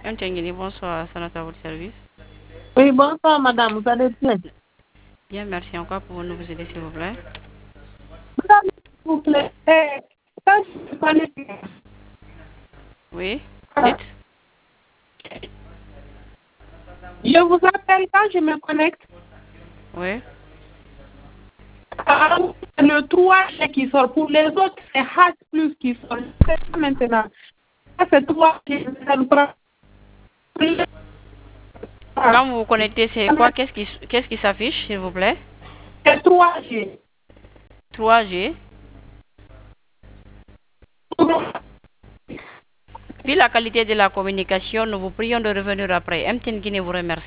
Guinée, bonsoir, c'est à votre service. Oui, bonsoir madame, vous allez bien? Bien, merci. En quoi pouvons-nous vous aider, s'il vous plaît? Madame, s'il vous plaît, quand je me connecte, Oui, dites. je vous appelle quand je me connecte, Oui. c'est le 3G qui sort. Pour les autres, c'est H plus qui sort. C'est ça maintenant. Ça, c'est 3G. Ça me prend. Quand vous vous connectez, c'est quoi? Qu'est-ce qui s'affiche, s'il vous plaît? C'est 3G. 3G. Puis la qualité de la communication, nous vous prions de revenir après. MTN Guinée vous remercie.